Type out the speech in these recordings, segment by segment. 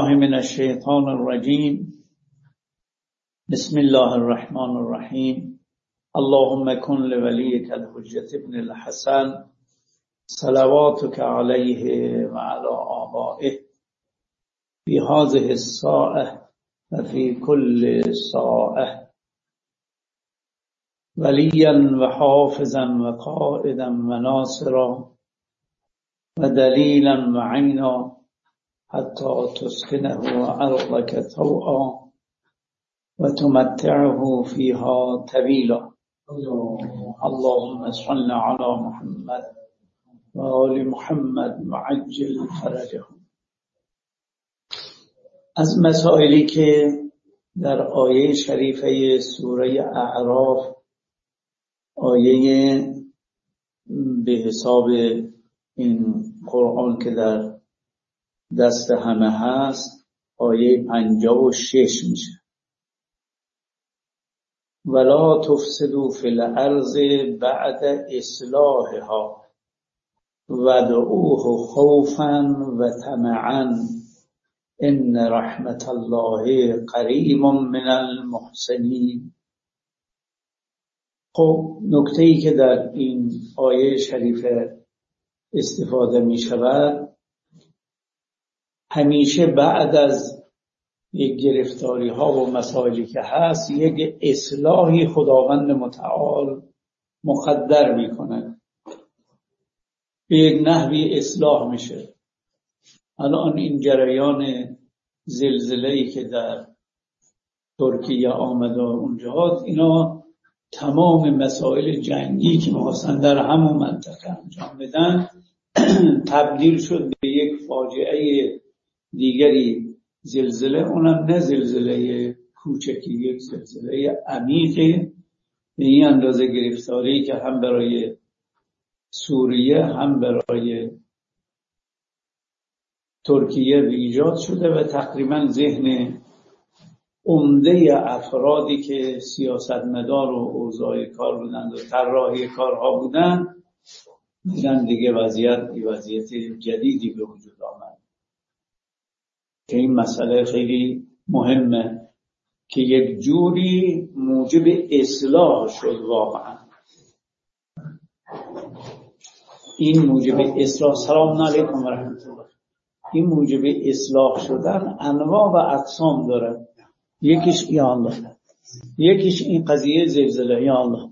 من الشیطان الرجیم. بسم الله الرحمن الرحیم. اللهم کن لولیک الحجة ابن الحسن صلواتک علیه و علی آبائه فی هذه الساعة و فی کل ساعة ولیا و حافظا و قائدا و ناصرا و دلیلا و عینا حتی تسکنه ارضک طوعا و تمتعه فیها طویلا. اللهم صل علی محمد و آل محمد و عجل فرجهم. از مسائلی که در آیه شریفه سوره اعراف، آیه به حساب این قرآن که در دست همه هست، آیه 56 میشه. ولا تفسدوا فی الارض بعد اصلاحها وادعوه خوفا و طمعا ان رحمت الله قریب من المحسنین. خب نکته‌ای که در این آیه شریفه استفاده می شود، همیشه بعد از یک گرفتاری ها و مسائلی که هست یک اصلاحی خداوند متعال مقدر می کنه، به یک نحوی اصلاح میشه. الان این جریان زلزله‌ای که در ترکیه آمد و اونجا، اینا تمام مسائل جنگی که می‌خواستن در همون منطقه انجام بدن تبدیل شد به یک فاجعه دیگری، زلزله. اونم نه زلزله کوچکی، یک زلزله عمیقی به این اندازه گرفتاری که هم برای سوریه هم برای ترکیه ایجاد شده و تقریبا ذهن عمده افرادی که سیاستمدار و اوضاع کار بودند و طراحی کارها بودند دیدن دیگه وضعیت جدیدی به وجود آمد که این مسئله خیلی مهمه که یک جوری موجب اصلاح شد. واقعا این موجب اصلاح، سلام علیکم و رحمت الله، این موجب اصلاح شدن انواع و اقسام داره. یکیش یا الله، یکیش این قضیه زلزله. یا الله،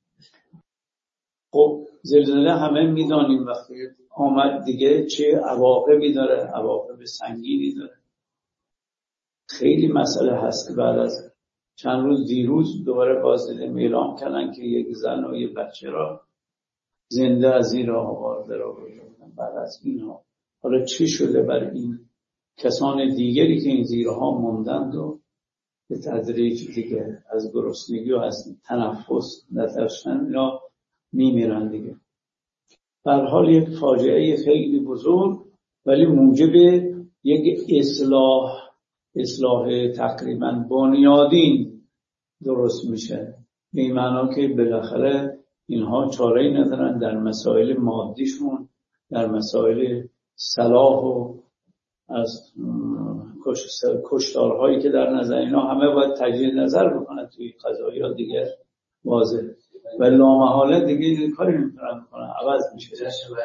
خب زلزله همه میدانیم وقتی آمد دیگه چه عواقبی داره، عواقب سنگینی داره. خیلی مسئله هست که بعد از چند روز، دیروز دوباره بازدیدم اعلام کردن که یک زن و یک بچه را زنده از زیر آوارده را بردن. بعد از اینها حالا چی شده بر این کسان دیگری که این زیرها موندند و به تدریج دیگه از گرسنگی و از تنفس نداشتن اینا میمیرن دیگه. در حال یک فاجعه خیلی بزرگ، ولی موجب یک اصلاح تقریبا بنیادین درست میشه، به این معنا که بالاخره اینها چاره‌ای ندارن در مسائل مادیشون، در مسائل صلاح و از کشتارهایی که در نظر اینا همه باید تجدید نظر بکنن توی قضایا دیگه واضح، و لامحاله دیگه کاری نمیتونن بکنن، عوض میشه.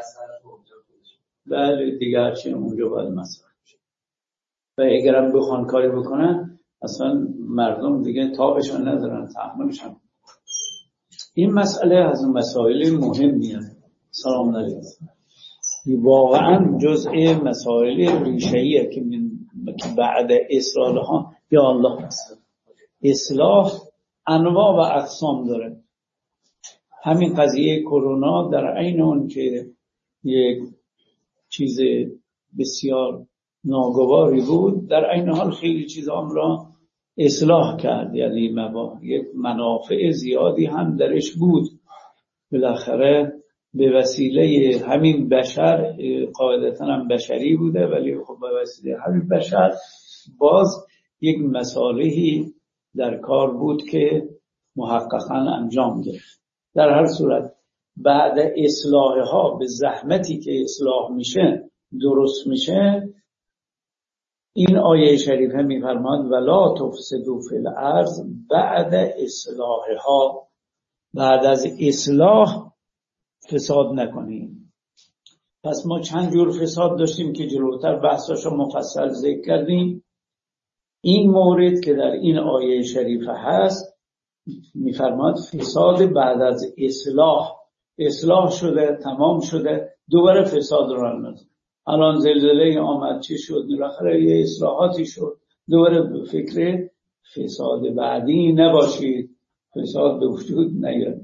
بله دیگه هرچی اونجا باید مسئله میشه و اگرم بخوان کاری بکنن اصلا مردم دیگه طاقشون ندارن، تحملشون. این مسئله از مسائل مهمیه. سلام علیکم. واقعا جزء مسائل ریشه‌ایه که بعد اصلاحها یا الله اصلاح انواع و اقسام داره. همین قضیه کرونا در عین اون که یک چیز بسیار ناگواری بود، در عین حال خیلی چیزا را اصلاح کرد. یعنی یک منافع زیادی هم درش بود. بالاخره به وسیله همین بشر، قاعدتاً هم بشری بوده ولی خب به وسیله همین بشر باز یک مصالحی در کار بود که محققاً انجام گرفت. در هر صورت بعد اصلاحها به زحمتی که اصلاح میشه درست میشه، این آیه شریفه می‌فرماید ولا تفسدوا فی الارض بعد اصلاحها، بعد از اصلاح فساد نکنیم. پس ما چند جور فساد داشتیم که جلوتر بحثاشو مفصل ذکر کردیم. این مورد که در این آیه شریفه هست می‌فرماید فساد بعد از اصلاح شده، تمام شده، دوباره فساد رو اندازه. الان زلزله آمد چی شد؟ بالاخره یه اصلاحاتی شد، دوباره به فکر فساد بعدی نباشید، فساد به وجود نیاد.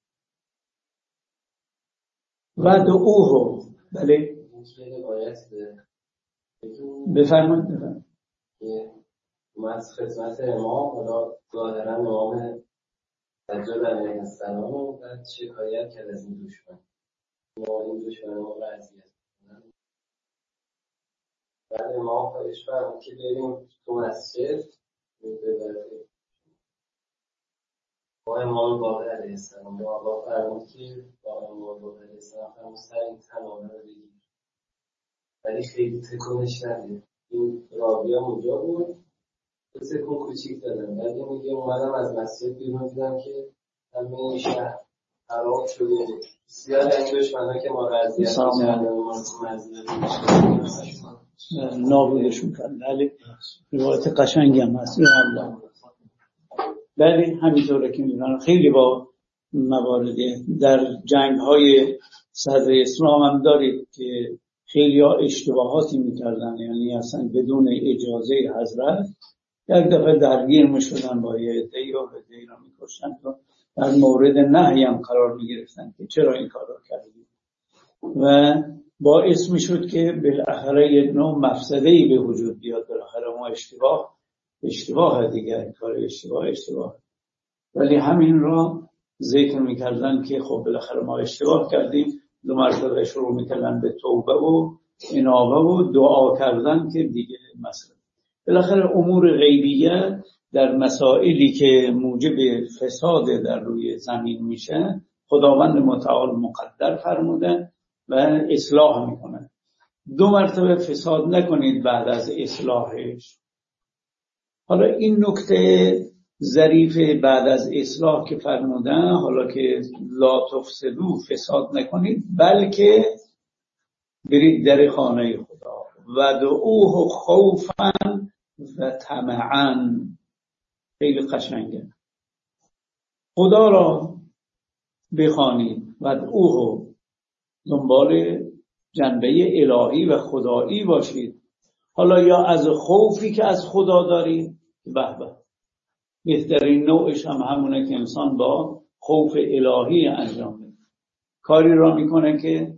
و دعوه، بله بفرمایید. اومد خدمت امام، حالا ظاهرا امام سجاد علیه السلام و بعد شکایت کرد از این دشمن، این دشمن ما رو اذیت کنن. بعد امام خواهش فرمود که بریم تو مسجد با امام باقر علیه السلام، با آقا فرمود که با امام باقر علیه السلام فرمود سر این تمامه رو بگیر، ولی خیلی تکونش نده. این راوی هم اونجا بود، تکون کوچیک دادن. بعد میگه اومدم از مسجد بیرون دیدم که همه این شهر خراب شده، بسیار این دشمن‌ها که ما رو اذیت می‌کردن و ما رو مظلوم نابودشون کردن. بله روایت قشنگی هم هست. یا الله. بله همینطوره که می‌دونن خیلی با مواردی در جنگ‌های صدر اسلام هم دارید که خیلی ها اشتباهاتی می‌کردن، یعنی اصلا بدون اجازه حضرت یک دفعه درگیر می‌شدن با یه عده‌ای و عده‌ای را می‌کشتن و در مورد نهی هم قرار می‌گرفتن که چرا این کار را کردید و باعث می‌شد که بالاخره یک نوع مفسده‌ای به وجود بیاد. بالاخره ما اشتباه دیگه، کار اشتباه. ولی همین را ذکر می‌کردن که خب بالاخره ما اشتباه کردیم، دو مرتبه شروع می‌کردن به توبه و انابه و دعا کردن که دیگه مثلا بالاخره امور غیبیه در مسائلی که موجب فساد در روی زمین میشه خداوند متعال مقدر فرموده و اصلاح میکنه. دو مرتبه فساد نکنید بعد از اصلاحش. حالا این نکته ظریف بعد از اصلاح که فرمودن، حالا که لا تفسدوا فساد نکنید بلکه برید در خانه خدا و دعوه خوفا و طمعا. خیلی قشنگه. خدا را بخوانید و دعوه، دنبال جنبه الهی و خدایی باشید. حالا یا از خوفی که از خدا دارید، به بهترین نوعش هم همونه که انسان با خوف الهی انجام میده، کاری را میکنه که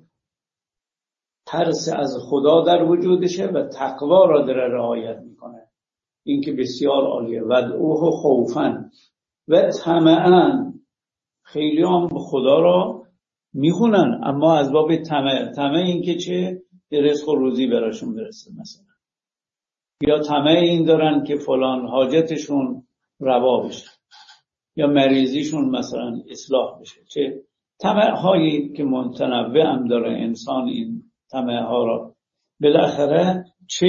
ترس از خدا در وجودشه و تقوا را در رعایت میکنه. این که بسیار عالیه. ودعوه خوفا و طمعا. خیلی هم خدا را میخونن اما از باب طمع این که چه رزق و روزی براشون برسه مثلا، یا طمع این دارن که فلان حاجتشون روا بشه یا مریضیشون مثلا اصلاح بشه. چه طمع هایی که متنوع هم داره انسان، این طمع ها را بالاخره چه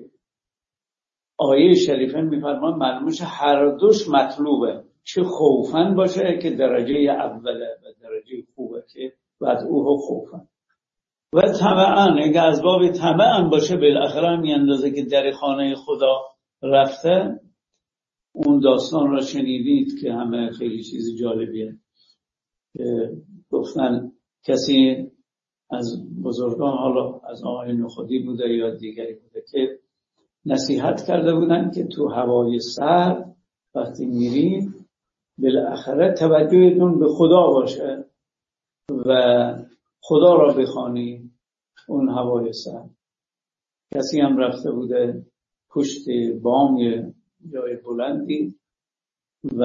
آیه شریفه میفرمان معلومش هر دوش مطلوبه، چه خوفن باشه که درجه اوله و درجه خوبه که ودعوه خوفن و طمعن، اگه از باب طمعن باشه بالاخره هم اندازه که در خانه خدا رفته. اون داستان را شنیدید که همه خیلی چیز جالبیه که گفتن کسی از بزرگان، حالا از آقای خودی بوده یا دیگری بوده، که نصیحت کرده بودن که تو هوای سرد وقتی میرید بالاخره توجهتون به خدا باشه و خدا را بخوانی اون هوای سرد. کسی هم رفته بوده پشت بام جای بلندی و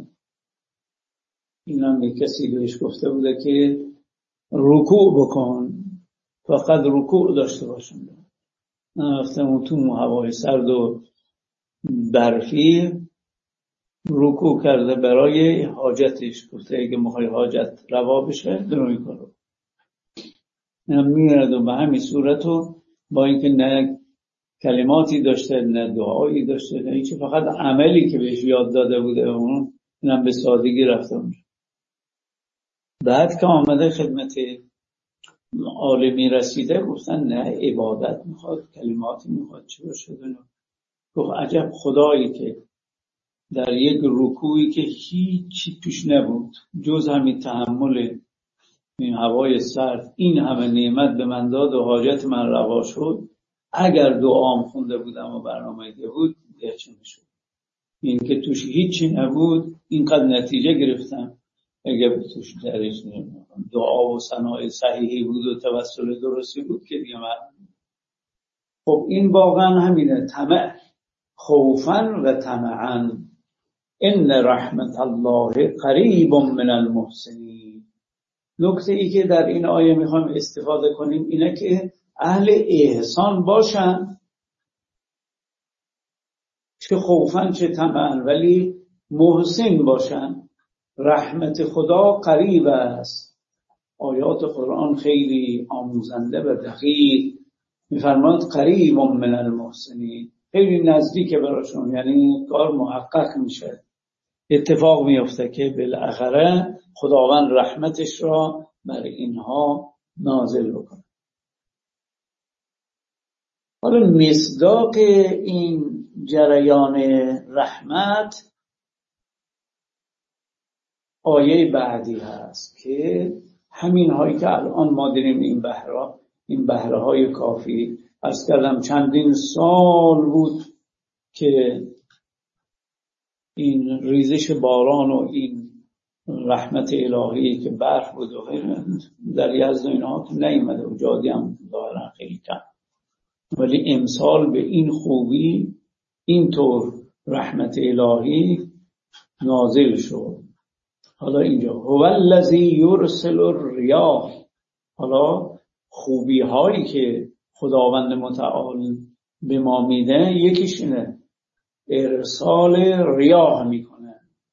این هم یک کسی بهش گفته بوده که رکوع بکن، فقط رکوع داشته باشن. رفتم تو هوای سرد و برفی رکوع کرده برای حاجتش، گفته اگه میخوای حاجت روا بشه برو این کارو. میرد و به همین صورت و با اینکه نه کلماتی داشته، نه دعایی داشته، نه هیچ، فقط عملی که بهش یاد داده بوده اون اینم به سادگی رفته میشه. بعد که آمده خدمت عالمی رسیده گفتن نه عبادت میخواد، کلماتی میخواد، چی باشه. گفت عجب خدایی که در یک رکوعی که هیچی توش نبود جز همین تحمل این هوای سرد این همه نعمت به من داد و حاجت من روا شد، اگر دعام خونده بودم و برنامه ده بود چه میشد. این که توش هیچی نبود اینقدر نتیجه گرفتم، اگر توش درش دعا و ثنای صحیحی بود و توسل درستی بود که دیگه من. خب این واقعا همینه، طمع، خوفا و طمعا. ان رحمت الله قریب من المحسنین. نکته ای که در این آیه میخوام استفاده کنیم اینه که اهل احسان باشن، چه خوفن چه طمعن، ولی محسن باشن. رحمت خدا قریب است. آیات قرآن خیلی آموزنده و دقیق میفرماند قریب من المحسنین، خیلی نزدیک براشون، یعنی کار محقق میشه، اتفاق میفته که بالاخره خداوند رحمتش را بر اینها نازل بکنه. حالا مصداق این جریان رحمت آیه بعدی هست که همین هایی که الان ما داریم این بهره های کافی. عرض کردم چندین سال بود که این ریزش باران و این رحمت الهی که برف بود و در یزد و اینها که نیامده و جادی هم ظاهرا خیلی کم، ولی امسال به این خوبی اینطور رحمت الهی نازل شد. حالا اینجا هو الذی یرسل الریاح، حالا خوبی هایی که خداوند متعال به ما میده یکیش اینه ارسال ریاح میکنه.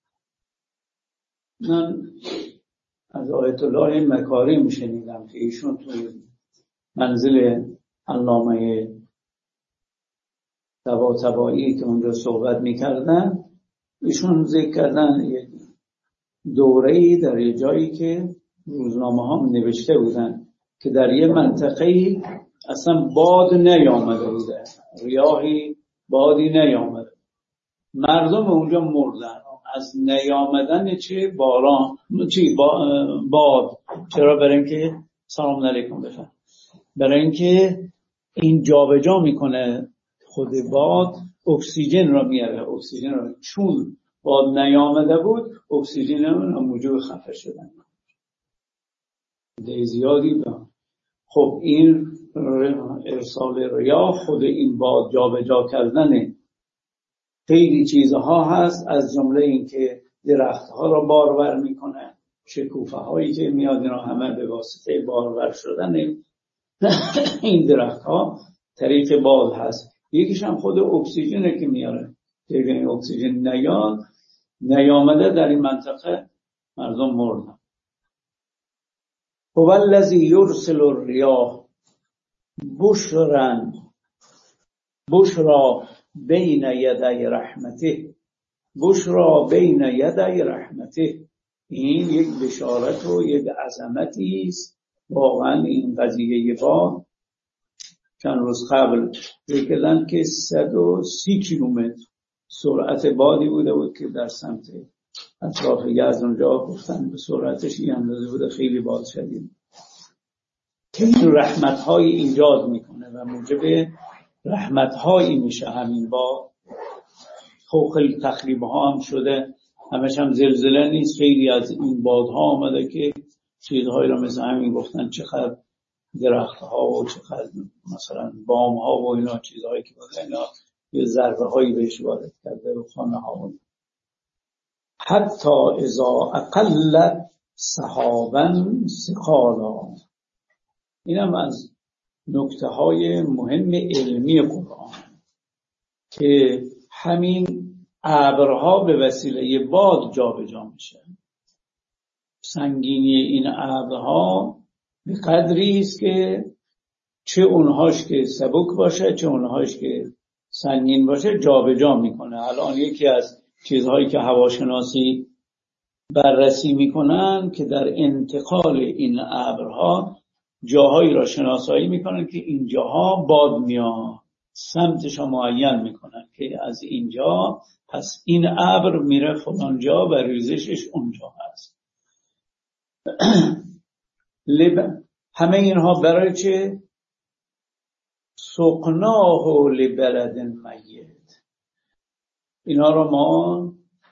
من از آیت الله مکارم شنیدم که ایشون توی منزل علامه طباطبایی که اونجا صحبت میکردن ایشون ذکر کردن یک دوره‌ای در یه جایی که روزنامه ها نوشته بودن که در یه منطقه‌ای اصلا باد نیامده بوده، ریاحی بادی نیامده، مردم اونجا مردن از نیامدن چه باران باد. چرا؟ برای اینکه سلام علیکم بفرمایید، برای اینکه این جابجا میکنه خود باد، اکسیژن را میاره، اکسیژن را چون باد نیامده بود اکسیژن را موجب خفه شدن ده زیادی بود. خب این ارسال ریاح خود این باد جابجا کردن خیلی چیزها هست، از جمله این که درختها را بارور میکنه، شکوفه هایی که میاد اینا همه به واسطه بارور شدن این درختها طریق باد هست. یکیش هم خود اکسیژنه که میاره، که این اکسیژن نیامده در این منطقه مردم مردن. هو الذی یرسل الریاح بشرا بین یدی رحمته، بشرا بین یدی رحمته. این یک بشارت و یک عظمتی است واقعا. این قضیه باد چند روز قبل بگردن که 130 کیلومتر سرعت بادی بود که در سمت اطراف یزد اونجا گفتن به سرعتش این اندازه بوده، خیلی باد شدید. که این رحمت‌های ایجاد میکنه و موجب رحمت‌هایی میشه همین باد. خب خیلی تخریب‌ها هم شده، همش هم زلزله نیست، خیلی از این بادها آمده که چیزهایی رو مثل همین گفتن چقدر درخت‌ها و چقدر مثلا بام‌ها و اینا چیزهایی که بوده اینا یه ضربه‌هایی بهش وارد کرده و خانه‌ها. حتی اذا اقل سحابا ثقالا. اینم از نکته‌های مهم علمی قرآن که همین ابرها به وسیله باد جابجا میشه. سنگینی این ابرها به قدری است که چه اونهاش که سبک باشه چه اونهاش که سنگین باشه جابجا میکنه. الان یکی از چیزهایی که هواشناسی بررسی میکنن که در انتقال این ابرها جاهایی را شناسایی میکنن که اینجاها باد میاد، سمتش را معین میکنن که از اینجا پس این ابر میره فلان جا و ریزشش اونجا هست. همه اینها برای چه؟ سقناه لبلد میت. اینا رو ما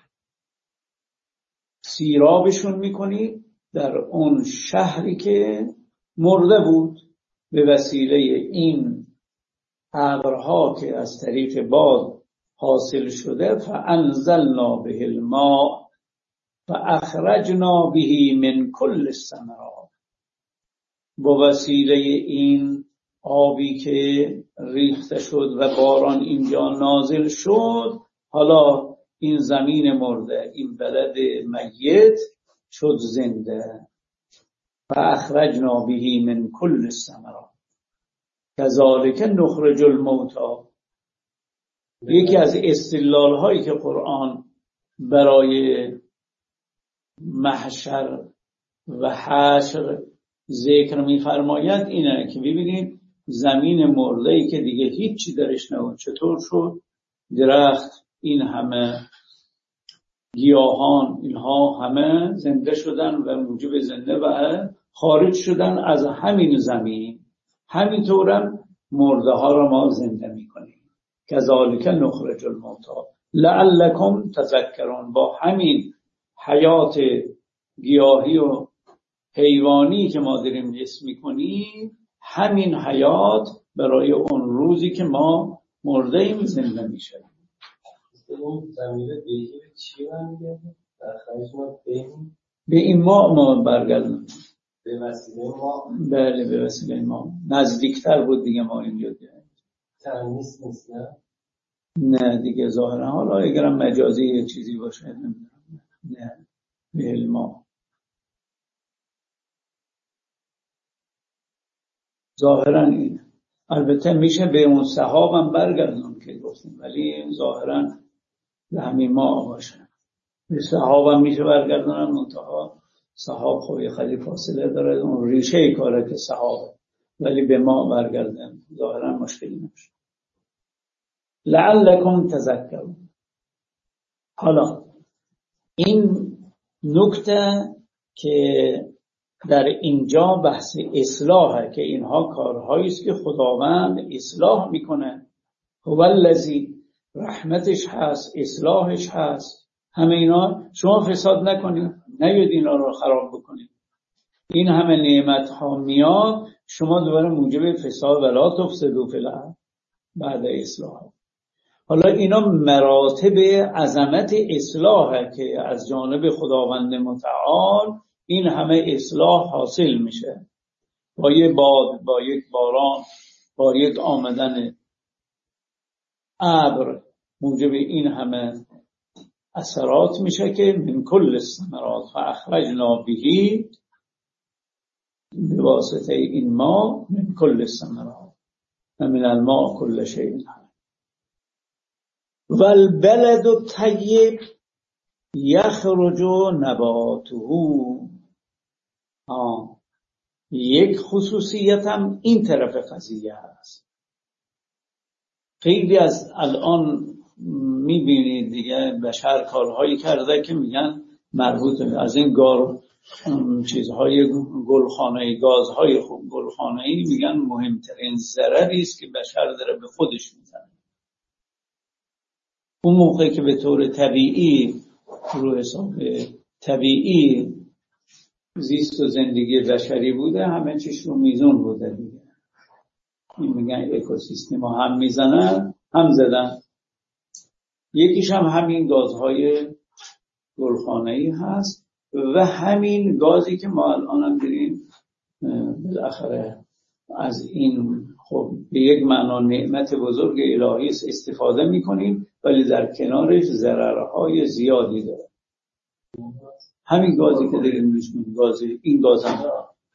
سیرابشون میکنیم در اون شهری که مرده بود به وسیله این ابرها که از طریق باد حاصل شده. فانزلنا به الماء فاخرجنا به من کل الثمرات. با وسیله این آبی که ریخته شد و باران اینجا نازل شد، حالا این زمین مرده، این بلد میت شد زنده. فاخرجنا به من کل الثمرات کذالک نخرج الموتی. یکی از استدلال هایی که قرآن برای محشر و حشر ذکر می‌فرماید اینه که ببینید زمین مرده‌ای که دیگه هیچی درش نبود چطور شد؟ درخت، این همه گیاهان، اینها همه زنده شدن و موجب زنده و خارج شدن از همین زمین. همینطورم مرده ها را ما زنده می‌کنیم. کذالک نخرج الموتی لعلکم تذکرون. با همین حیات گیاهی و حیوانی که ما داریم حس می‌کنیم، همین حیات برای اون روزی که ما مرده ایم زنده میشه. اون زمینه دیگه چی برمیگرده؟ در خارج ما به این ما برگردیم. به وسیله ما؟ بله به وسیله ما. نزدیکتر بود دیگه ما اینجا دیگه. تنمیس نیست نه؟ نه دیگه ظاهرا. حالا اگرم مجازی یه چیزی باشه نمیدونم. نه به ما ظاهرا این. البته میشه به اون سحاب هم برگردون که گفتیم، ولی ظاهرا به همین ما باشه. به سحاب هم میشه برگردونن، منتها سحاب خوبی خیلی فاصله داره، اون ریشه کاره که سحابه، ولی به ما برگردن ظاهرا مشکلی نمیشه. لعلکم تذکرون. حالا این نکته که در اینجا بحث اصلاحه که اینها کارهایی است که خداوند اصلاح میکنه. هو الذی، رحمتش هست، اصلاحش هست. همه اینا شما فساد نکنید، نیاید اینا رو خراب بکنید. این همه نعمت ها میاد، شما دوباره موجب فساد ولا تفسدوا فی الارض بعد اصلاح. حالا اینا مراتب عظمت اصلاحه که از جانب خداوند متعال این همه اصلاح حاصل میشه. با یک باد، با یک باران، با یک آمدن ابر موجب این همه اثرات میشه که من کل الثمرات فاخرجنا به بواسطه این ما من کل الثمرات و من الماء کل شیء حی. والبلد الطیب یخرج نباته. یک خصوصیت هم این طرف قضیه هست. خیلی از الان میبینید دیگه بشر کارهایی کرده که میگن مربوط از این چیزهای گلخانه‌ای، گازهای گلخانه‌ای، میگن مهمترین ضرری است که بشر داره به خودش میزنه. اون موقع که به طور طبیعی رو حساب طبیعی زیست و زندگی بشری بوده، همه چیش رو میزون بوده دیگه. این میگن اکوسیستم هم میزنن هم زدن. یکیش هم همین گازهای گلخانه‌ای هست و همین گازی که ما الان هم داریم بالاخره از این خب به یک معنا نعمت بزرگ الهی استفاده میکنیم، ولی در کنارش ضررهای زیادی داره. همین گازی که داریم میشنیم، این گاز هم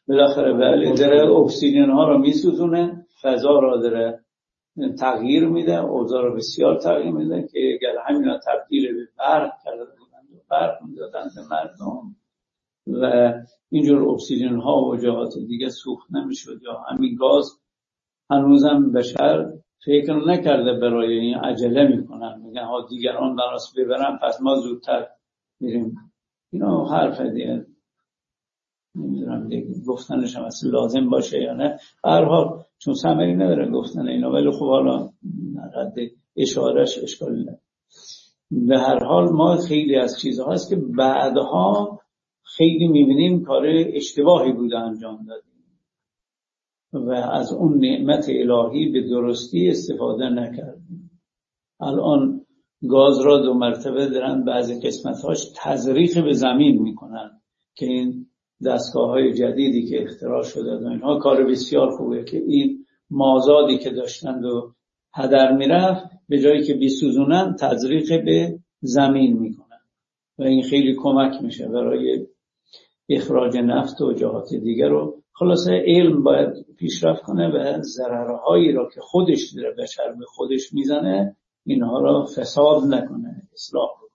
بالاخره بله داره اکسیژن ها رو میسوزونه، فضا را داره تغییر میده، اوضاع رو بسیار تغییر میده که اگر همینا تبدیل به برق کرده بودن و برق میدادن به مردم و اینجور اکسیژن ها و جهات دیگه سوخت نمیشد یا همین گاز، هنوزم بشر فکر نکرده برای این عجله میکنن، میگن ها دیگران براس ببرن پس ما زودتر میریم. اینا حرف دیگه نمیدونم دیگه گفتنش هم اصلا لازم باشه یا نه. هر حال چون ثمری نداره گفتن اینا، ولی خب حالا رد اشارهش اشکالی نداره. به هر حال ما خیلی از چیزها هست که بعدها خیلی میبینیم کار اشتباهی بوده انجام دادیم و از اون نعمت الهی به درستی استفاده نکردیم. الان گاز را 2 مرتبه دارن بعضی قسمت‌هاش تزریق به زمین میکنن که این دستگاه‌های جدیدی که اختراع شده و اینها کار بسیار خوبه که این مازادی که داشتند و هدر میرفت به جایی که بیسوزونن تزریق به زمین میکنن و این خیلی کمک میشه برای اخراج نفت و جهات دیگر رو. خلاصه علم باید پیشرفت کنه و ضررهایی را که خودش داره بشر به خودش میزنه اینها را فساد نکنه، اصلاح کنه.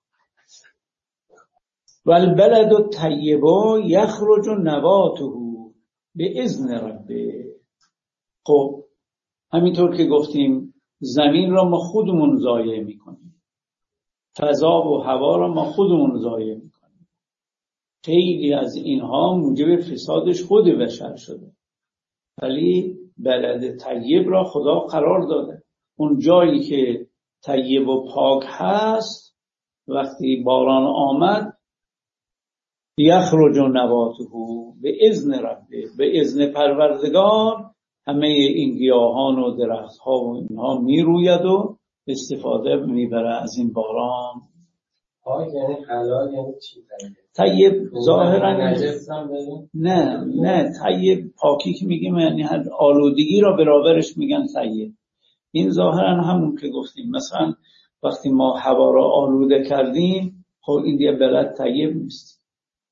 والبلد الطیب یخرج نباته باذن ربه. خب همینطور که گفتیم زمین را ما خودمون ضایع میکنیم، فضا و هوا را ما خودمون ضایع میکنیم. خیلی از اینها موجب فسادش خود بشر شده، ولی بلد طیب را خدا قرار داده. اون جایی که طیب و پاک هست وقتی باران آمد یخرج نباته به اذن ربه، به اذن پروردگار همه این گیاهان و درختها و اینها میروید و استفاده میبره از این باران. پاک یعنی حلال یعنی چی؟ طیب ظاهرا نه طیب پاکی که میگیم یعنی آلودگی را برابرش میگن طیب. این ظاهرا همون که گفتیم مثلا وقتی ما هوا را آلوده کردیم خب این دیگه بلد طیب نیست.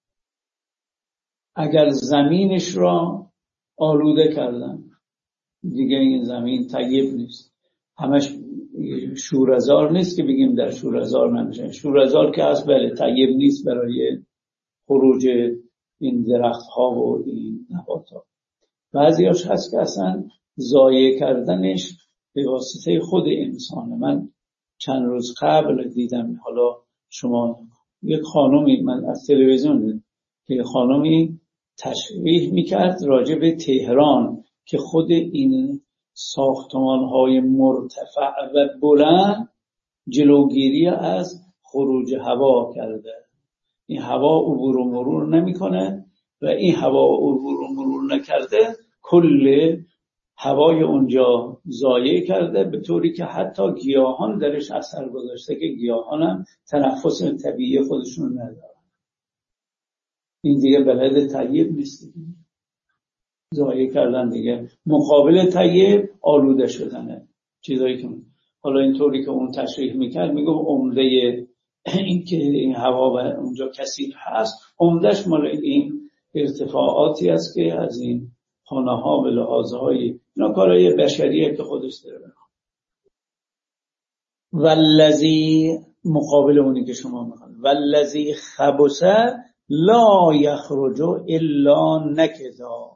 اگر زمینش را آلوده کردن دیگه این زمین طیب نیست. همش شوره‌زار نیست که بگیم در شوره‌زار نمیشه. شوره‌زار که از بله طیب نیست برای خروج این درخت ها و این نبات ها. بعضیاش هست که اصلا ضایع کردنش به واسطه خود انسانه. من چند روز قبل دیدم، حالا شما یک خانومی، من از تلویزیون دیدم که خانومی تشریح میکرد راجع به تهران که خود این ساختمان های مرتفع و بلند جلوگیری از خروج هوا کرده. این هوا عبور و مرور نمیکنه و این هوا عبور و مرور نکرده کل هوای اونجا ضایع کرده، به طوری که حتی گیاهان درش اثر گذاشته که گیاهان هم تنفس طبیعی خودشون ندارن. این دیگه بلد طیب نیست، ضایع کردن دیگه. مقابل طیب آلوده شدنه. چیزایی که حالا اینطوری که اون تشریح میکرد میگم عمده این که این هوا و اونجا کثیف هست عمدش مال این ارتفاعاتی است که از این خانه ها به لحاظهای اینا کارهای بشریه که خودش داره بکنه. والذی مقابل اونی که شما میخواد والذی خبث لا یخرج الا نکدا.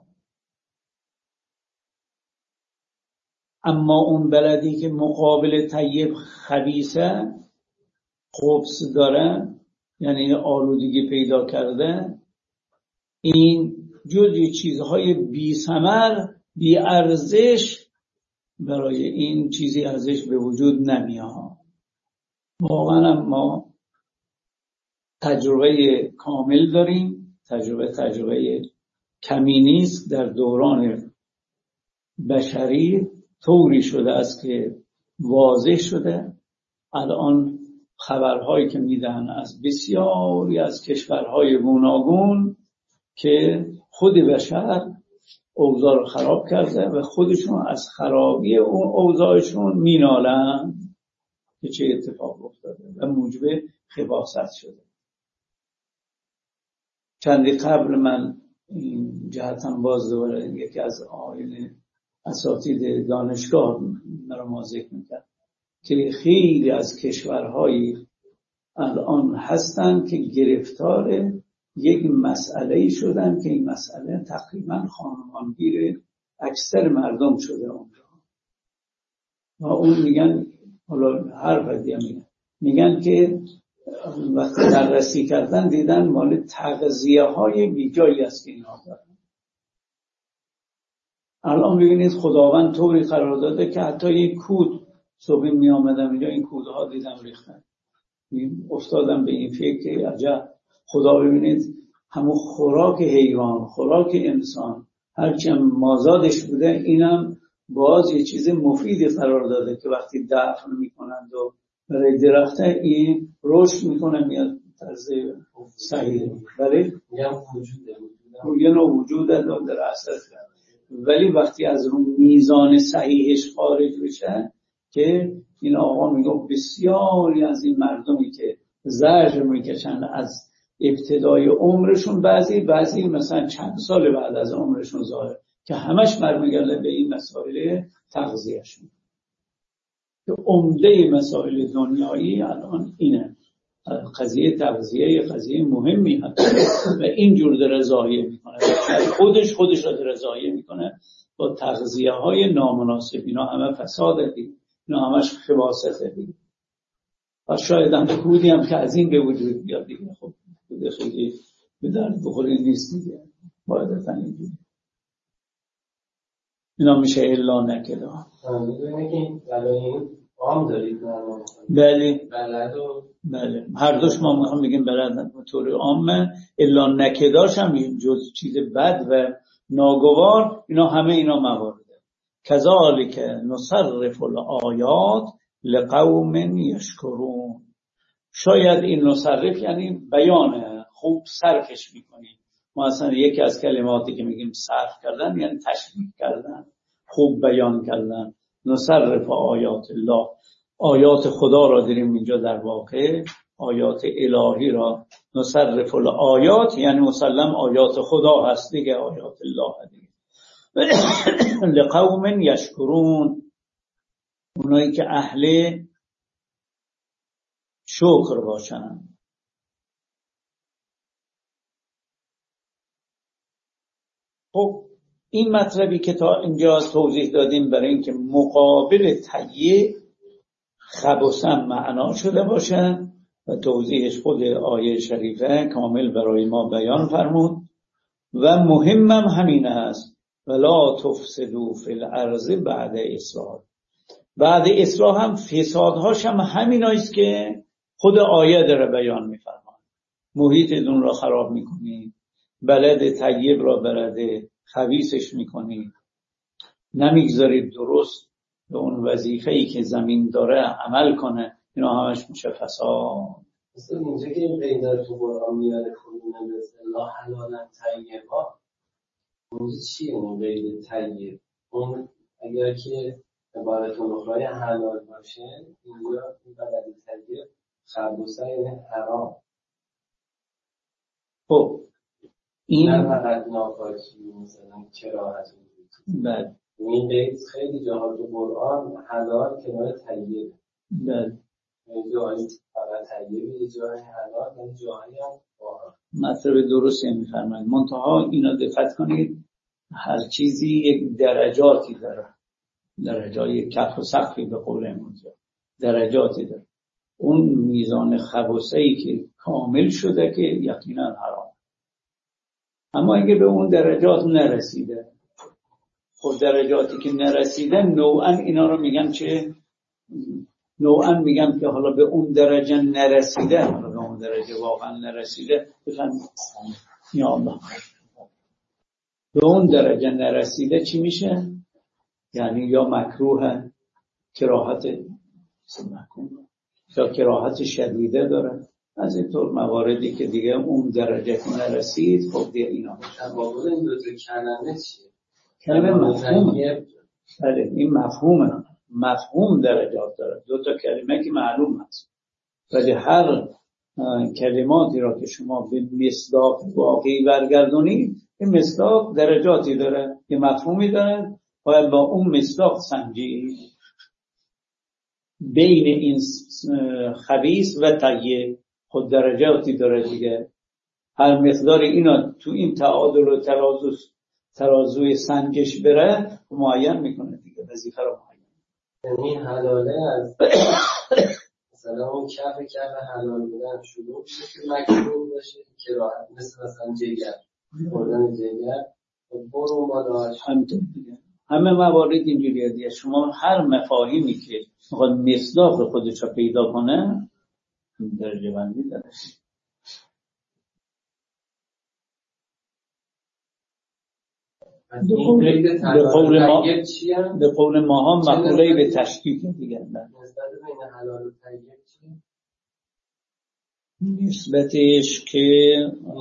اما اون بلدی که مقابل طیب خبیثه، خبث داره، یعنی آلودگی پیدا کرده، این جزء چیزهای بی ثمر بی ارزش برای این چیزی ارزش به وجود نمیاد. واقعا ما تجربه کامل داریم، تجربه کمی نیست. در دوران بشری طوری شده است که واضح شده. الان خبرهایی که میدن از بسیاری از کشورهای گوناگون که خود بشر اوضاع رو خراب کرده و خودشون از خرابی اون اوضاعشون مینالن که چه اتفاق افتاده و موجب خباثت شده. چندی قبل من این جهت هم باز دوباره یکی از آیین اساتید دانشگاه مرا ما ذکر میکرد که خیلی از کشورهایی الان هستن که گرفتار یک مسئله شدن که این مسئله تقریبا خانمانگیر اکثر مردم شده اونجا و اون میگن، حالا هر بدی میگن که وقتی بررسی کردن دیدن مال تغذیه های بیجایی است که اینها دارن. الان ببینید خداوند طوری قرار داده که حتی یک کود صبح می آمدم اینجا این کودها دیدم ریختن، افتادم به این فکر که عجب خدا ببینید همون خوراک حیوان خوراک انسان هرچی مازادش بوده اینم باز یه چیز مفیدی قرار داده که وقتی دفن میکنند و برای درخته این رشد میکنه میاد طرز صحیح ولی یه نوع وجود در اثر کرد ولی وقتی از رو میزان صحیحش خارج بشه که این آقا میگه بسیاری از این مردمی که زجر میکشن از ابتدای عمرشون بعضی مثلا چند سال بعد از عمرشون ظاهر که همش برمیگرده به این مسائل تغذیهشون که عمده مسائل دنیایی الان اینه. قضیه تغذیه قضیه مهمی هست و اینجور داره ضایع میکنه خودش رو داره ضایع میکنه با تغذیه های نامناسب. اینا همه فساد دید، اینا همش خباثت دید و شاید هم کودی هم که از این به وجود بیاد دیگه خب بوده خیلی به درد بخوری نیست دیگه باید اینجوری اینا میشه الا نکده. میدونی که این عام دارید بله هر دوش ما میخوام بگیم بلد به طور عامه الا نکداش هم جز چیز بد و ناگوار اینا همه اینا موارده. کذالک نصرف الآیات لقوم یشکرون. شاید این نصرف یعنی بیانه خوب صرفش میکنیم. ما اصلا یکی از کلماتی که میگیم صرف کردن یعنی تشریح کردن، خوب بیان کردن. نصرف آیات الله، آیات خدا را داریم اینجا در واقع آیات الهی را نصرف الآیات یعنی مسلم آیات خدا هست دیگه، آیات الله دیگه. لقوم یشکرون، اونایی که اهل شکر باشن. خب این مطلبی که تا اینجا توضیح دادیم برای اینکه مقابل تهیه خبثم معنا شده باشه و توضیحش خود آیه شریفه کامل برای ما بیان فرمود و مهمم همین است ولا تفسدوا فی الارض بعد اصلاح. بعد اصلاح هم فسادهاش هم همینایست که خود آیه داره بیان میفرماد. محیطتون را خراب میکنید، بلد طیب را بلد خبیثش میکنید، نمیگذارید درست به اون وظیفه‌ای که زمین داره عمل کنه. اینا همش میشه فساد. مثلا اینجا که این قیدار تو قرآن میاره کنونه به الله حلالا طیبا، اونجا چیه اون قید طیب؟ اون اگر که عبارت اخرای حلال باشه اینجا این بلد طیب خبوثه یعنی حرام. خب این نه فقط ناپاکی مثلا کراهت بله این قید خیلی جاها تو قرآن حلال کنار طیب. بله جایی فقط طیب یه جایی حلال یعنی جایی هم باها. مطلب درستی میفرمایید. منتها اینا دقت کنید هر چیزی یک درجاتی داره، درجای کف و سقفی به قول امروز درجاتی داره. اون میزان خبثه‌ای که کامل شده که یقینا حرام. اما اگه به اون درجات نرسیده، خب درجاتی که نرسیده نوعا اینا رو میگن چه؟ نوعا میگن که حالا به اون درجه نرسیده، حالا به اون درجه واقعا نرسیده بفهم یا الله به اون درجه نرسیده چی میشه؟ یعنی یا مکروه کراهت یا کراهت شدیده داره. از این طور مواردی که دیگه اون درجه نرسید خب دیگه اینا تفاوت این دو تا کلمه چیه؟ کلمه مفهومه. بله این مفهومه، مفهوم درجات داره. دو تا کلمه که معلوم هست ولی هر کلماتی را که شما به مصداق واقعی برگردونید این مصداق درجاتی داره، یه مفهومی داره، باید با اون مصداق سنجید بین این خبیث و طیب. خود درجاتی داره دیگه، هر مقدار اینا تو این تعادل و ترازوی سنجش بره معین میکنه دیگه، وظیفه رو معین. این حلاله از مثلا اون کف حلال بودن شروع میشه که مکروه باشه که راحت مثلا جگر خوردن جگر برو بالاش همینطور دیگه. همه موارد اینجوریه دیگه. شما هر مفاهیمی که میخواد مصداق خودش رو پیدا کنه درجه بندی داره. به قول ماها مقوله به تشکیک دیگه. نسبت بین حلال و طیب چیه؟ نسبتش که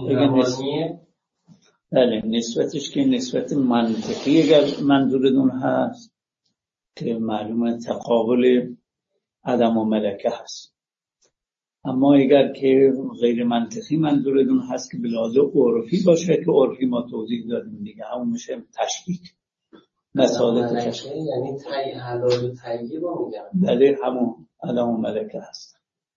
بله نسبتش که نسبت منطقی اگر منظورتون هست که معلومه تقابل عدم و ملکه هست، اما اگر که غیر منطقی منظورتون هست که بلحاظ عرفی باشه که عرفی ما توضیح دادیم دیگه، همون میشه تشکیک. مسائل تشکیک یعنی حلال و طیب رو میگن. بله همون عدم و ملکه هست.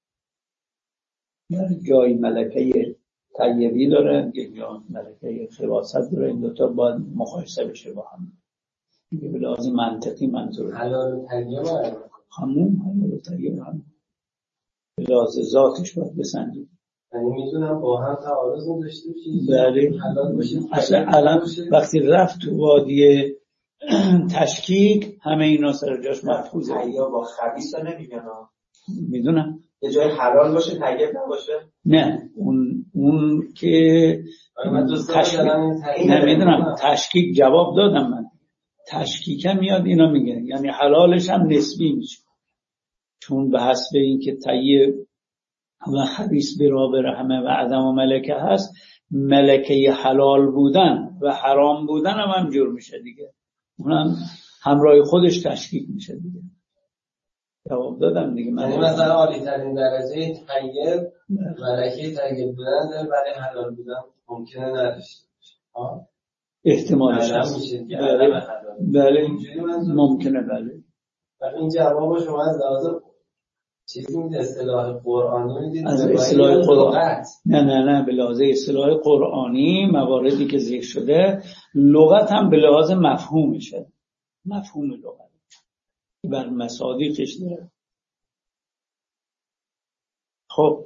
جای ملکه طیبی داره، یا ملکه خباثت داره، این دوتا باید مقایسه بشه با هم. دیگه به لحاظ منطقی منظور حلال و طیب همون حلال و طیب همون به لحاظ ذاتش باید بسنجید. یعنی میتونم با هم تعارض داشته باشیم. بله اصلا الان وقتی رفت تو وادی تشکیک همه اینا سر جاش محفوظه. یا با خبیث رو نمیگن میدونم یه جای حلال باشه طیب نباشه. نه اون که تشکیک نمیدونم. تشکیک جواب دادم من. تشکیک هم میاد اینا میگن یعنی حلالش هم نسبی میشه، چون به حسب این که طیب و خبیث برابر همه و عدم و ملکه هست، ملکه حلال بودن و حرام بودن هم جور میشه دیگه، اونم همراه خودش تشکیک میشه دیگه. جواب دادم دیگه. یعنی مثلا عالی ترین درجه طیب ملکه طیب بودن داره برای حلال بودن ممکنه نداشته باشه. احتمالش هست. بله ممکنه. بله این جواب شما از لحاظ چیزی میده اصطلاح قرآنی میدید؟ از اصطلاح قرآن نه به لحاظ اصطلاح قرآنی مواردی که ذکر شده، لغت هم به لحاظ مفهومشه، مفهوم لغت بر مصادیقش داره. خب